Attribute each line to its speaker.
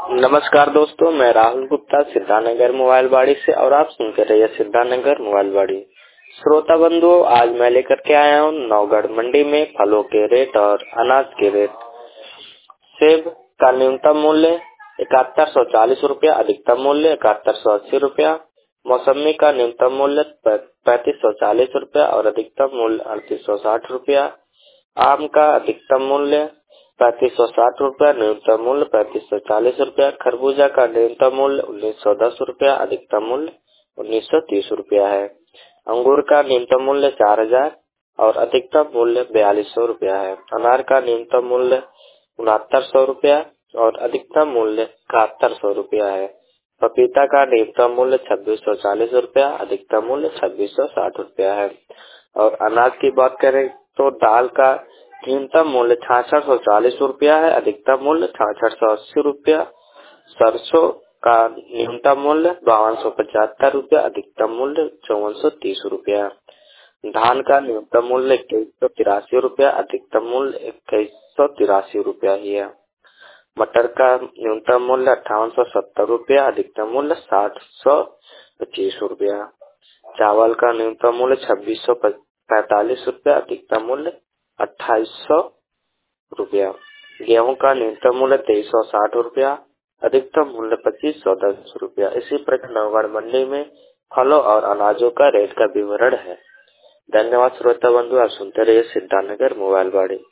Speaker 1: नमस्कार दोस्तों, मैं राहुल गुप्ता सिद्धानगर मोबाइल बाड़ी से और आप सुनते रहिए सिद्धानगर मोबाइल बाड़ी। श्रोता बंधुओं, आज मैं लेकर के आया हूँ नौगढ़ मंडी में फलों के रेट और अनाज के रेट। सेब का न्यूनतम मूल्य 7140 रुपया, अधिकतम मूल्य 7180 रुपया। मौसमी का न्यूनतम मूल्य 3540 रुपया और अधिकतम मूल्य 3860 रुपया। आम का अधिकतम मूल्य 3560 रुपया, न्यूनतम मूल्य 3540 रुपया। खरबूजा का न्यूनतम मूल्य 1910 रुपया, अधिकतम मूल्य 1930 रुपया है। अंगूर का न्यूनतम मूल्य 4000 और अधिकतम मूल्य 4200 रुपया है। अनार का न्यूनतम मूल्य 6900 रुपया और अधिकतम मूल्य 7100 रुपया है। पपीता का न्यूनतम मूल्य 2640 रुपया, अधिकतम मूल्य 2660 रुपया है। और अनाज की बात करें तो दाल का न्यूनतम मूल्य 6640 रुपया है, अधिकतम मूल्य 6680 रुपया। सरसों का न्यूनतम मूल्य 5275 रुपया, अधिकतम मूल्य 5430 रुपया। धान का न्यूनतम मूल्य 2183 रुपया, अधिकतम मूल्य 2183 रुपया ही है। मटर का न्यूनतम मूल्य 5870 रुपया, अधिकतम मूल्य 6025 रुपया। चावल का न्यूनतम मूल्य 2645 रुपया, अधिकतम मूल्य 2800 रुपया। गेहूं का न्यूनतम मूल्य 2360 रुपया, अधिकतम मूल्य 2510 रुपया। इसी प्रकार नवगढ़ मंडी में फलों और अनाजों का रेट का विवरण है। धन्यवाद श्रोता बंधु, आप सुनते रहिए सिद्धानगर मोबाइल बाड़ी।